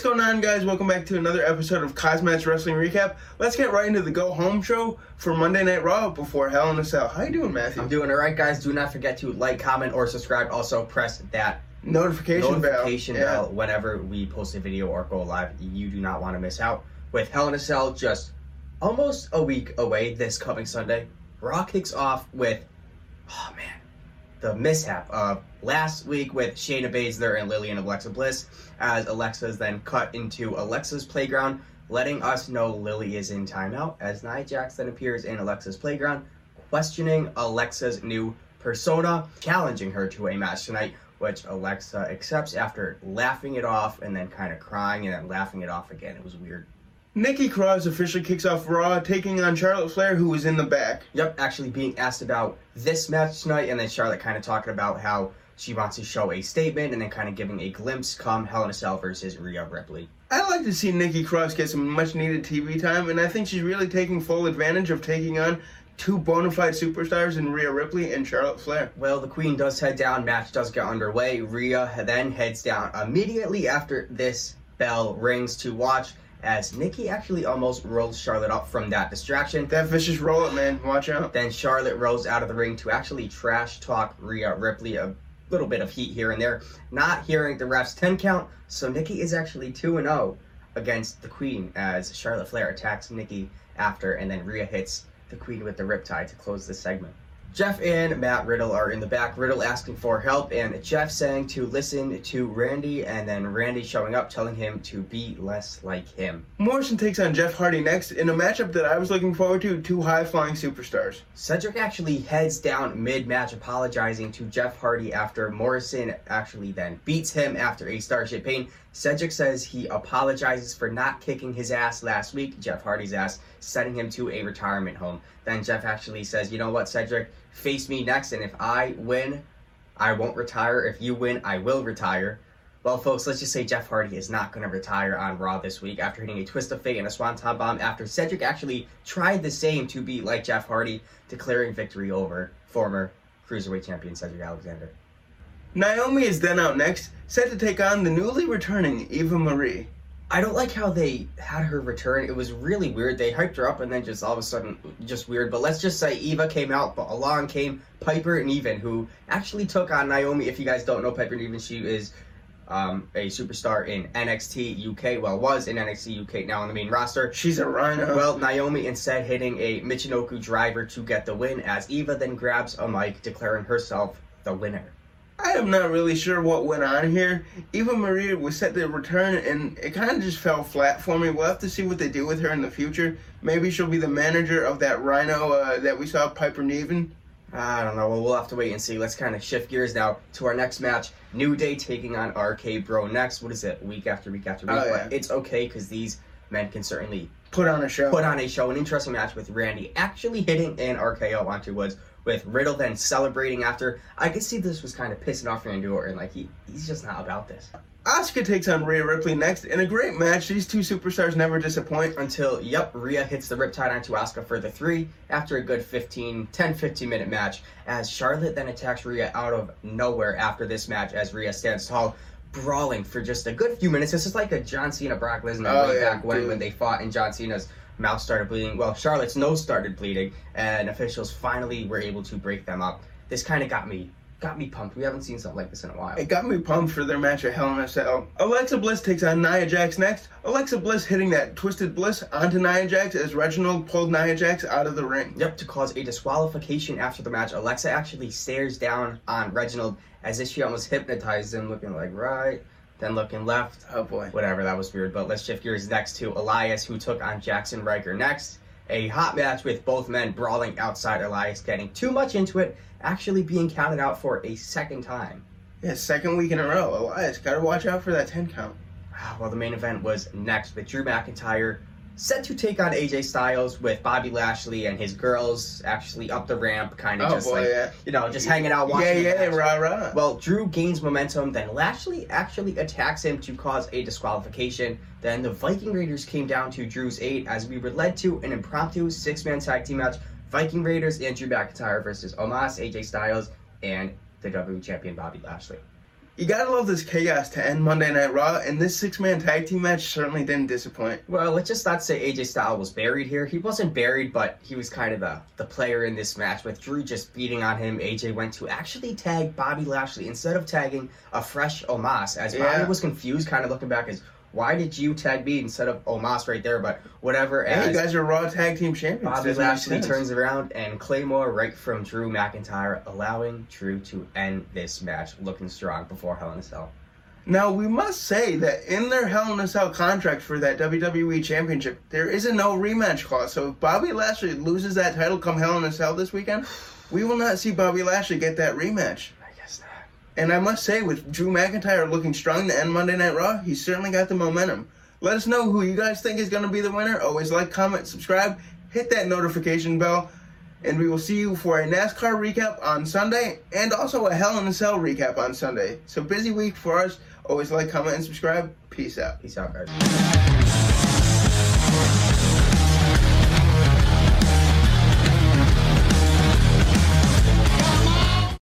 What's going on, guys? Welcome back to another episode of Cosmats Wrestling Recap. Let's get right into the Go Home show for Monday Night Raw before Hell in a Cell. How you doing, Matthew? I'm doing all right, guys. Do not forget to like, comment, or subscribe. Also, press that notification bell whenever we post a video or go live. You do not want to miss out. With Hell in a Cell just almost a week away this coming Sunday, Raw kicks off with, the mishap of last week with Shayna Baszler and Lillian Alexa Bliss, as Alexa is then cut into Alexa's playground, letting us know Lily is in timeout, as Nia Jax then appears in Alexa's playground, questioning Alexa's new persona, challenging her to a match tonight, which Alexa accepts after laughing it off and then kind of crying and then laughing it off again. It was weird. Nikki Cross officially kicks off Raw, taking on Charlotte Flair, who was in the back. Yep, actually being asked about this match tonight, and then Charlotte kind of talking about how she wants to show a statement and then kind of giving a glimpse come Hell in a Cell versus Rhea Ripley. I'd like to see Nikki Cross get some much-needed TV time, and I think she's really taking full advantage of taking on two bona fide superstars in Rhea Ripley and Charlotte Flair. Well, the Queen does head down, match does get underway. Rhea then heads down immediately after this bell rings to watch, as Nikki actually almost rolls Charlotte up from that distraction. That vicious roll up, man. Watch out. Then Charlotte rolls out of the ring to actually trash talk Rhea Ripley. A little bit of heat here and there. Not hearing the ref's 10 count, so Nikki is actually 2-0 against the Queen, as Charlotte Flair attacks Nikki after, and then Rhea hits the Queen with the Riptide to close this segment. Jeff and Matt Riddle are in the back. Riddle asking for help, and Jeff saying to listen to Randy, and then Randy showing up telling him to be less like him. Morrison takes on Jeff Hardy next in a matchup that I was looking forward to, two high-flying superstars. Cedric actually heads down mid-match apologizing to Jeff Hardy after Morrison actually then beats him after a Starship Pain. Cedric says he apologizes for not kicking his ass last week, Jeff Hardy's ass, sending him to a retirement home. Then Jeff actually says, you know what, Cedric, face me next, and if I win, I won't retire. If you win, I will retire. Well, folks, let's just say Jeff Hardy is not going to retire on Raw this week after hitting a twist of fate and a swanton bomb after Cedric actually tried the same to be like Jeff Hardy, declaring victory over former Cruiserweight Champion Cedric Alexander. Naomi is then out next, set to take on the newly returning Eva Marie. I don't like how they had her return. It was really weird. They hyped her up and then just all of a sudden, just weird. But let's just say Eva came out, but along came Piper Niven, who actually took on Naomi. If you guys don't know Piper Niven, she is a superstar in NXT UK. Well, was in NXT UK, now on the main roster. She's a rhino. Well, Naomi instead hitting a Michinoku driver to get the win, as Eva then grabs a mic, declaring herself the winner. I am not really sure what went on here. Eva Marie was set to return, and it kind of just fell flat for me. We'll have to see what they do with her in the future. Maybe she'll be the manager of that rhino that we saw, Piper Niven. I don't know. Well, we'll have to wait and see. Let's kind of shift gears now to our next match. New Day taking on RK Bro next. What is it? Week after week after week. Oh, yeah. But it's okay, because these men can certainly put on a show. An interesting match with Randy actually hitting an RKO onto Woods, with Riddle then celebrating after. I could see this was kind of pissing off Randy Orton. Like, he's just not about this. Asuka takes on Rhea Ripley next in a great match. These two superstars never disappoint. Until, Rhea hits the Riptide onto Asuka for the 3 after a good 10-15 minute match, as Charlotte then attacks Rhea out of nowhere after this match, as Rhea stands tall, brawling for just a good few minutes. This is like a John Cena Brock Lesnar back when they fought and John Cena's mouth started bleeding. Well, Charlotte's nose started bleeding, and officials finally were able to break them up. This kind of got me pumped. We haven't seen something like this in a while. It got me pumped for their match at Hell in a Cell. Alexa Bliss takes on Nia Jax next. Alexa Bliss hitting that Twisted Bliss onto Nia Jax as Reginald pulled Nia Jax out of the ring. Yep, to cause a disqualification after the match. Alexa actually stares down on Reginald as if she almost hypnotized him, looking like right, then looking left. Oh boy. Whatever, that was weird. But let's shift gears next to Elias, who took on Jackson Riker next. A hot match with both men brawling outside. Elias getting too much into it, actually being counted out for a second time. Yeah, second week in a row. Elias, gotta watch out for that 10 count. Well, the main event was next with Drew McIntyre set to take on AJ Styles, with Bobby Lashley and his girls actually up the ramp, kind of just hanging out watching. Rah. Well, Drew gains momentum, then Lashley actually attacks him to cause a disqualification. Then the Viking Raiders came down to Drew's aid, as we were led to an impromptu 6-man tag team match. Viking Raiders and Drew McIntyre versus Omos, AJ Styles, and the WWE Champion Bobby Lashley. You gotta love this chaos to end Monday Night Raw, and this 6-man tag team match certainly didn't disappoint. Well, let's just not say AJ Styles was buried here. He wasn't buried, but he was kind of the player in this match. With Drew just beating on him, AJ went to actually tag Bobby Lashley instead of tagging a fresh Omos, as Bobby was confused, kind of looking back as, why did you tag me instead of Omos right there? But whatever. Hey, you guys are Raw Tag Team Champions. Bobby Lashley turns around and Claymore right from Drew McIntyre, allowing Drew to end this match looking strong before Hell in a Cell. Now, we must say that in their Hell in a Cell contract for that WWE Championship, there is a no rematch clause. So if Bobby Lashley loses that title come Hell in a Cell this weekend, we will not see Bobby Lashley get that rematch. And I must say, with Drew McIntyre looking strong to end Monday Night Raw, he's certainly got the momentum. Let us know who you guys think is going to be the winner. Always like, comment, subscribe, hit that notification bell, and we will see you for a NASCAR recap on Sunday and also a Hell in a Cell recap on Sunday. So busy week for us. Always like, comment, and subscribe. Peace out. Peace out, guys.